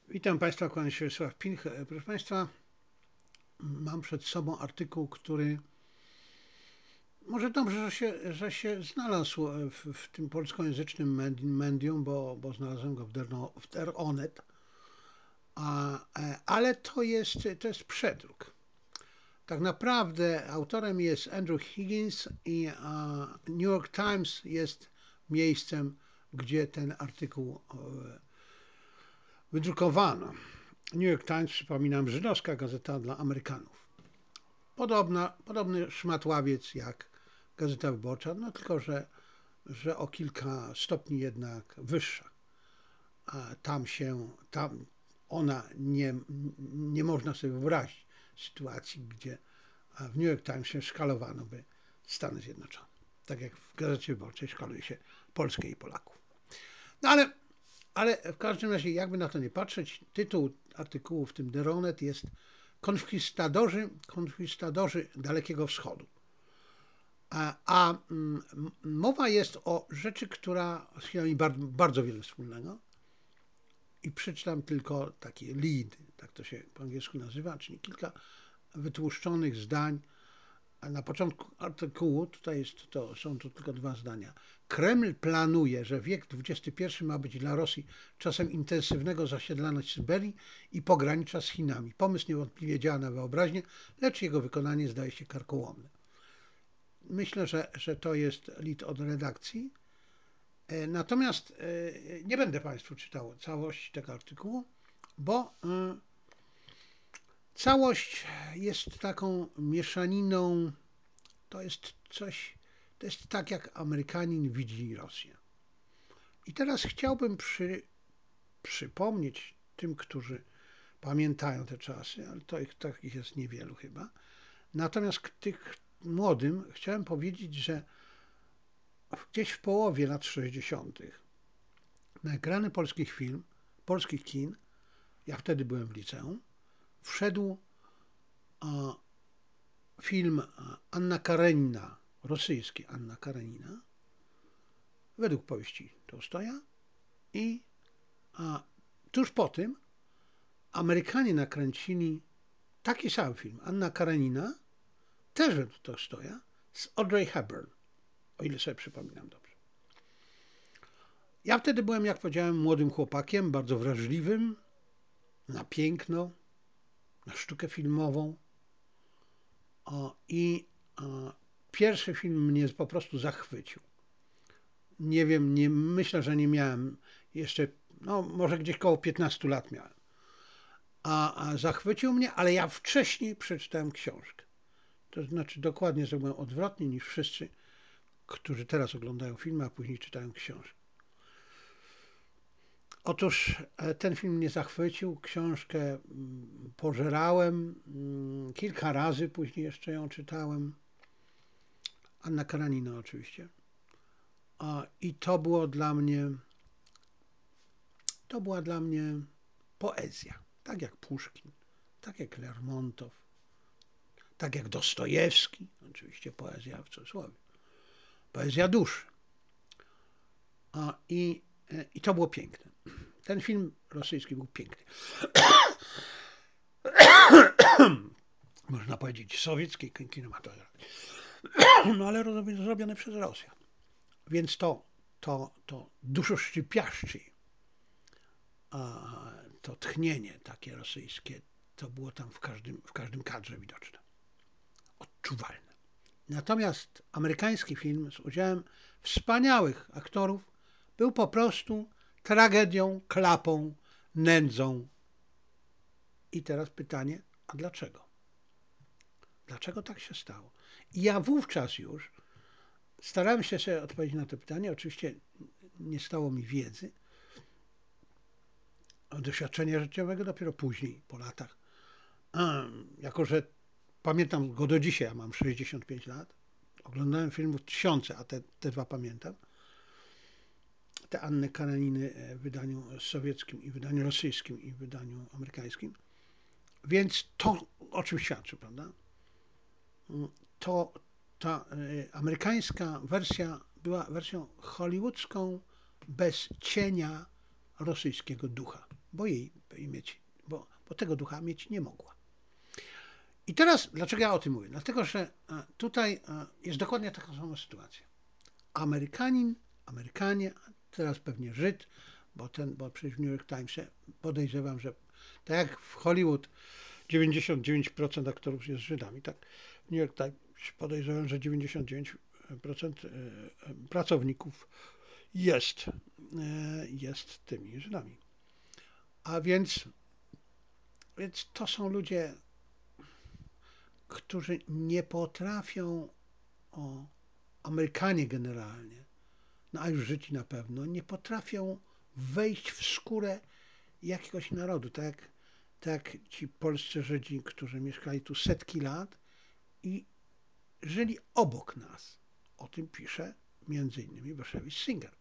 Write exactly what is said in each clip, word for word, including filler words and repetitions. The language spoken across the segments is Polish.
Witam Państwa, kłaniam się Wiesław Pilch. Proszę Państwa, mam przed sobą artykuł, który może dobrze, że się, że się znalazł w, w tym polskojęzycznym medium, bo, bo znalazłem go w, Derno, w Der Onet, a, ale to jest, to jest przedruk. Tak naprawdę autorem jest Andrew Higgins i a, New York Times jest miejscem, gdzie ten artykuł wydrukowano. New York Times, przypominam, żydowska gazeta dla Amerykanów. Podobna, podobny szmatławiec jak Gazeta Wyborcza, no tylko, że, że o kilka stopni jednak wyższa. A tam się, tam ona nie, nie można sobie wyobrazić sytuacji, gdzie w New York Times się szkalowano by Stany Zjednoczone. Tak jak w Gazecie Wyborczej szkaluje się Polskę i Polaków. No ale, ale w każdym razie, jakby na to nie patrzeć, tytuł artykułu w tym Der Onet jest Konkwistadarzy, konkwistadarzy Dalekiego Wschodu. A, a m, mowa jest o rzeczy, która z Chinami bardzo, bardzo wiele wspólnego. I przeczytam tylko taki lead, tak to się po angielsku nazywa, czyli kilka wytłuszczonych zdań. A na początku artykułu, tutaj jest to, są to tylko dwa zdania. Kreml planuje, że wiek dwudziesty pierwszy ma być dla Rosji czasem intensywnego zasiedlania Syberii i pogranicza z Chinami. Pomysł niewątpliwie działa na wyobraźnię, lecz jego wykonanie zdaje się karkołomne. Myślę, że, że to jest lead od redakcji. Natomiast nie będę Państwu czytał całości tego artykułu, bo całość jest taką mieszaniną, to jest coś, to jest tak jak Amerykanin widzi Rosję. I teraz chciałbym przy, przypomnieć tym, którzy pamiętają te czasy, ale to ich, takich jest niewielu chyba. Natomiast tych młodym chciałem powiedzieć, że gdzieś w połowie lat sześćdziesiątych na ekrany polskich film, polskich kin, ja wtedy byłem w liceum, wszedł a, film Anna Karenina, rosyjski Anna Karenina, według powieści Tołstoja i a, tuż po tym Amerykanie nakręcili taki sam film, Anna Karenina, też według Tołstoja, z Audrey Hepburn, o ile sobie przypominam dobrze. Ja wtedy byłem, jak powiedziałem, młodym chłopakiem, bardzo wrażliwym na piękno, na sztukę filmową. O, I o, pierwszy film mnie po prostu zachwycił. Nie wiem, nie, myślę, że nie miałem jeszcze, no może gdzieś koło piętnastu lat miałem. A, a zachwycił mnie, ale ja wcześniej przeczytałem książkę. To znaczy dokładnie zrobiłem odwrotnie niż wszyscy, którzy teraz oglądają filmy, a później czytają książkę. Otóż ten film mnie zachwycił, książkę pożerałem, kilka razy później jeszcze ją czytałem. Anna Karenina oczywiście. I to było dla mnie, to była dla mnie poezja. Tak jak Puszkin, tak jak Lermontow, tak jak Dostojewski, oczywiście poezja w cudzysłowie. Poezja duszy. I, I to było piękne. Ten film rosyjski był piękny. Można powiedzieć sowiecki kinematograf. No ale zrobione przez Rosjan. Więc to, to, to duszoszczypiaszczy, a to tchnienie takie rosyjskie, to było tam w każdym, w każdym kadrze widoczne. Odczuwalne. Natomiast amerykański film z udziałem wspaniałych aktorów był po prostu tragedią, klapą, nędzą. I teraz pytanie, a dlaczego? Dlaczego tak się stało? I ja wówczas już starałem się sobie odpowiedzieć na to pytanie. Oczywiście nie stało mi wiedzy, doświadczenia życiowego dopiero później, po latach. Jako że pamiętam go do dzisiaj, ja mam sześćdziesiąt pięć lat, oglądałem filmów tysiące, a te, te dwa pamiętam. Te Anny Kareniny w wydaniu sowieckim i w wydaniu rosyjskim i w wydaniu amerykańskim. Więc to o czym świadczy, prawda? To ta amerykańska wersja była wersją hollywoodzką bez cienia rosyjskiego ducha. bo jej mieć, bo, bo tego ducha mieć nie mogła. I teraz, dlaczego ja o tym mówię? Dlatego, że tutaj jest dokładnie taka sama sytuacja. Amerykanin, Amerykanie, teraz pewnie Żyd, bo ten, bo przecież w New York Timesie podejrzewam, że tak jak w Hollywood dziewięćdziesiąt dziewięć procent aktorów jest Żydami, tak w New York Times podejrzewam, że dziewięćdziesiąt dziewięć procent pracowników jest, jest tymi Żydami. A więc, więc to są ludzie, którzy nie potrafią, o, Amerykanie generalnie, no a już Żydzi na pewno, nie potrafią wejść w skórę jakiegoś narodu, tak jak, tak jak ci polscy Żydzi, którzy mieszkali tu setki lat i żyli obok nas. O tym pisze między innymi Bashevis Singer,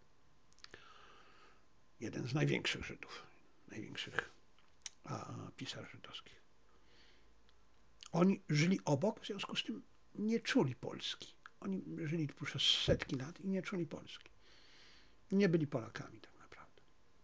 jeden z największych Żydów, największych a, a, pisarzy żydowskich. Oni żyli obok, w związku z tym nie czuli Polski. Oni żyli tu przez setki lat i nie czuli Polski. Nie byli Polakami tak naprawdę.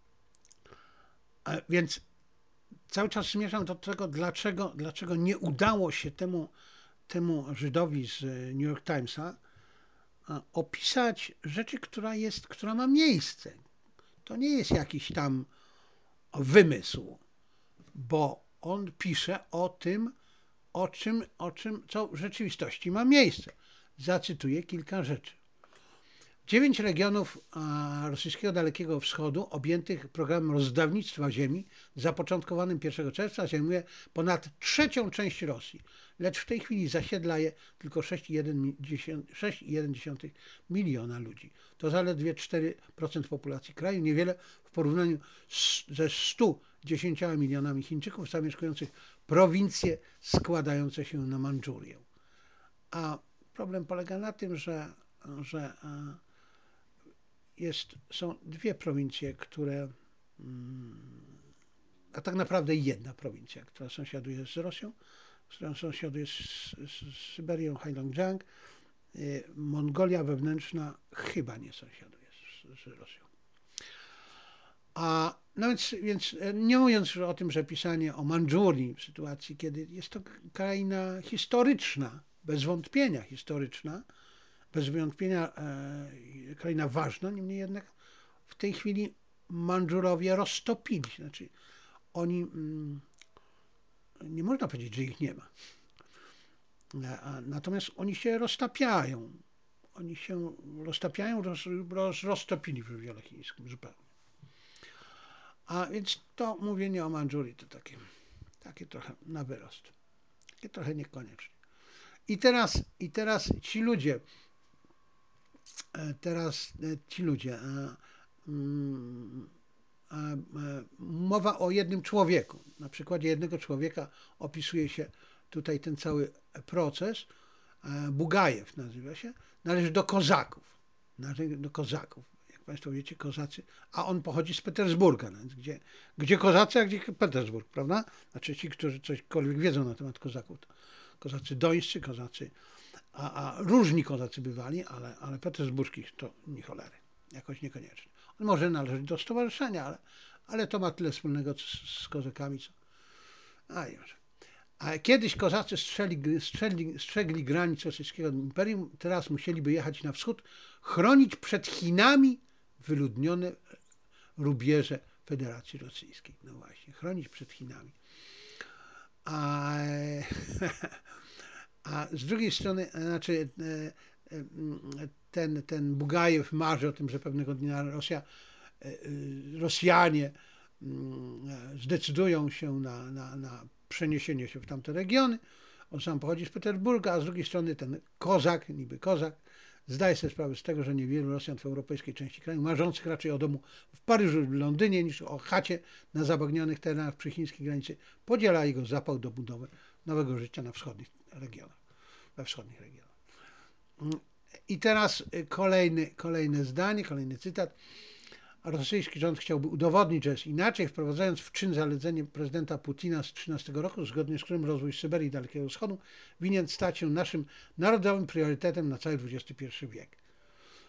A więc cały czas zmierzam do tego, dlaczego, dlaczego nie udało się temu, temu Żydowi z New York Timesa opisać rzeczy, która jest, która ma miejsce. To nie jest jakiś tam wymysł, bo on pisze o tym, o czym, o czym, co w rzeczywistości ma miejsce. Zacytuję kilka rzeczy. Dziewięć regionów rosyjskiego Dalekiego Wschodu objętych programem rozdawnictwa ziemi zapoczątkowanym pierwszego czerwca zajmuje ponad trzecią część Rosji, lecz w tej chwili zasiedla je tylko sześć przecinek jeden miliona ludzi. To zaledwie cztery procent populacji kraju, niewiele w porównaniu z, ze stu dziesięcioma milionami Chińczyków zamieszkujących prowincje składające się na Mandżurię. A problem polega na tym, że, że Jest, są dwie prowincje, które, a tak naprawdę jedna prowincja, która sąsiaduje z Rosją, która sąsiaduje z, z, z Syberią, Heilongjiang. Mongolia wewnętrzna chyba nie sąsiaduje z, z Rosją. A no więc, więc nie mówiąc już o tym, że pisanie o Mandżurii w sytuacji, kiedy jest to kraina historyczna, bez wątpienia historyczna, bez wątpienia e, kraina ważna, niemniej jednak w tej chwili Mandżurowie roztopili. Znaczy oni, mm, nie można powiedzieć, że ich nie ma. A, natomiast oni się roztapiają. Oni się roztapiają, roz, roz, roztopili w żywiole chińskim zupełnie. A więc to mówienie o Mandżurii to takie, takie trochę na wyrost. Takie trochę niekoniecznie. I teraz, i teraz ci ludzie, teraz ci ludzie, mowa o jednym człowieku. Na przykładzie jednego człowieka opisuje się tutaj ten cały proces. Bugajew nazywa się. Należy do kozaków. Należy do kozaków. Jak Państwo wiecie, kozacy. A on pochodzi z Petersburga. Więc gdzie, gdzie kozacy, a gdzie Petersburg, prawda? Znaczy ci, którzy cośkolwiek wiedzą na temat kozaków. To kozacy dońscy, kozacy, a, a różni kozacy bywali, ale, ale petersburskich to ni cholery. Jakoś niekoniecznie. On może należeć do stowarzyszenia, ale, ale to ma tyle wspólnego z, z kozakami, co... A już. A kiedyś kozacy strzeli, strzeli, strzegli granic rosyjskiego imperium, teraz musieliby jechać na wschód, chronić przed Chinami wyludnione rubieże Federacji Rosyjskiej. No właśnie, chronić przed Chinami. A, a z drugiej strony, znaczy ten, ten Bugajew marzy o tym, że pewnego dnia Rosja, Rosjanie zdecydują się na, na, na przeniesienie się w tamte regiony. On sam pochodzi z Petersburga, a z drugiej strony ten kozak, niby kozak, zdaje sobie sprawę z tego, że niewielu Rosjan w europejskiej części kraju, marzących raczej o domu w Paryżu, w Londynie, niż o chacie na zabagnionych terenach przy chińskiej granicy, podziela jego zapał do budowy nowego życia na wschodnich regionach, we wschodnich regionach. I teraz kolejny, kolejne zdanie, kolejny cytat. Rosyjski rząd chciałby udowodnić, że jest inaczej, wprowadzając w czyn zalecenie prezydenta Putina z tysiąc dziewięćset trzynastego roku, zgodnie z którym rozwój Syberii i Dalekiego Wschodu winien stać się naszym narodowym priorytetem na cały dwudziesty pierwszy wiek.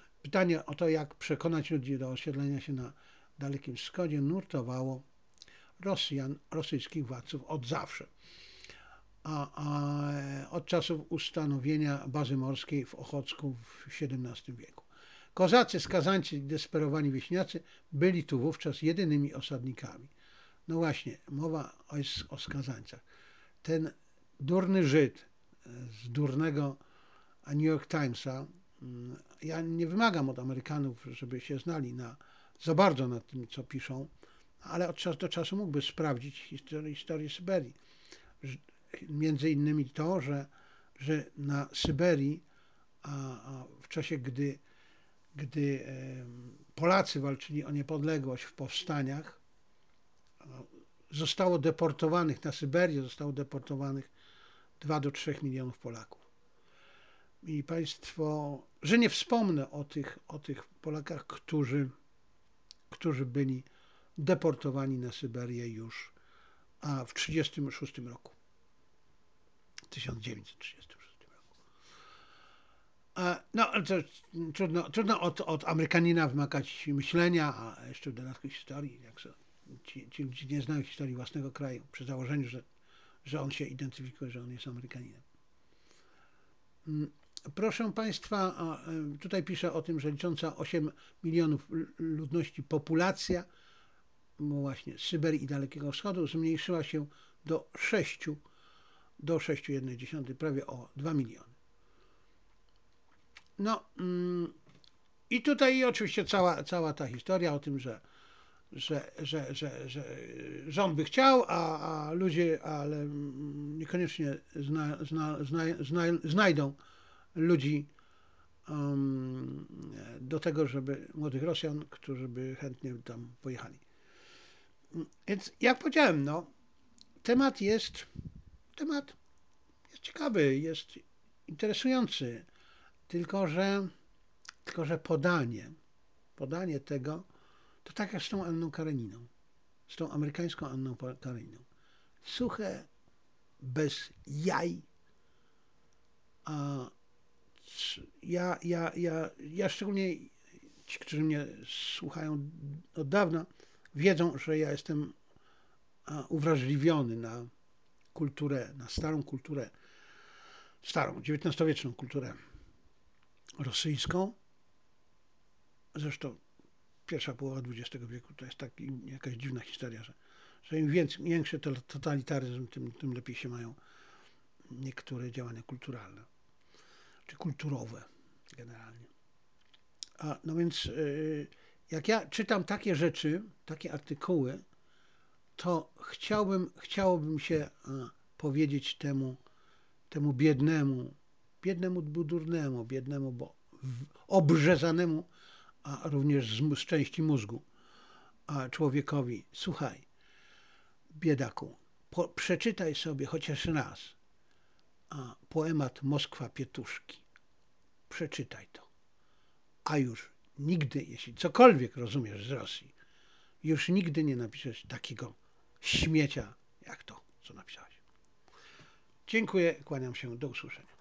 Pytanie o to, jak przekonać ludzi do osiedlenia się na Dalekim Wschodzie, nurtowało Rosjan, rosyjskich władców od zawsze. A, a od czasów ustanowienia bazy morskiej w Ochocku w siedemnastym wieku. Kozacy, skazańcy i desperowani wieśniacy byli tu wówczas jedynymi osadnikami. No właśnie, mowa jest o skazańcach. Ten durny Żyd z durnego New York Timesa, ja nie wymagam od Amerykanów, żeby się znali na, za bardzo na tym, co piszą, ale od czasu do czasu mógłby sprawdzić historię, historię Syberii. Między innymi to, że, że na Syberii, a, a w czasie, gdy, gdy Polacy walczyli o niepodległość w powstaniach, zostało deportowanych na Syberię, zostało deportowanych dwa do trzech milionów Polaków. I państwo, że nie wspomnę o tych, o tych Polakach, którzy, którzy byli deportowani na Syberię już a w tysiąc dziewięćset trzydziestym szóstym roku. tysiąc dziewięćset trzydziestym szóstym roku. A, no, to trudno, trudno od, od Amerykanina wymagać myślenia, a jeszcze w dodatku historii. Jak so, ci, ci ludzie nie znają historii własnego kraju, przy założeniu, że, że on się identyfikuje, że on jest Amerykaninem. Proszę Państwa, tutaj piszę o tym, że licząca osiem milionów ludności populacja, no właśnie Syberii i Dalekiego Wschodu zmniejszyła się do sześciu, do sześciu przecinek jedna dziesiąta, prawie o dwa miliony. No i tutaj oczywiście cała, cała ta historia o tym, że, że, że, że, że rząd by chciał, a, a ludzie, ale niekoniecznie zna, zna, zna, zna, znajdą ludzi um, do tego, żeby młodych Rosjan, którzy by chętnie tam pojechali. Więc jak powiedziałem, no, temat jest, temat jest ciekawy, jest interesujący, tylko że, tylko że podanie, podanie tego, to tak jak z tą Anną Kareniną, z tą amerykańską Anną Kareniną. Suche, bez jaj, a ja, ja, ja, ja szczególnie ci, którzy mnie słuchają od dawna, wiedzą, że ja jestem uwrażliwiony na kulturę, na starą kulturę, starą, dziewiętnastowieczną kulturę rosyjską. Zresztą pierwsza połowa dwudziestego wieku to jest taki, jakaś dziwna historia, że, że im więcej, większy totalitaryzm, tym, tym lepiej się mają niektóre działania kulturalne, czy kulturowe generalnie. A, no więc yy, jak ja czytam takie rzeczy, takie artykuły, to chciałbym, chciałbym się a, powiedzieć temu, temu biednemu, biednemu durnemu, biednemu, bo obrzezanemu, a również z, z części mózgu, a człowiekowi, słuchaj, biedaku, po, przeczytaj sobie chociaż raz a, poemat Moskwa Pietuszki. Przeczytaj to. A już nigdy, jeśli cokolwiek rozumiesz z Rosji, już nigdy nie napiszesz takiego śmiecia jak to, co napisałeś. Dziękuję, kłaniam się, do usłyszenia.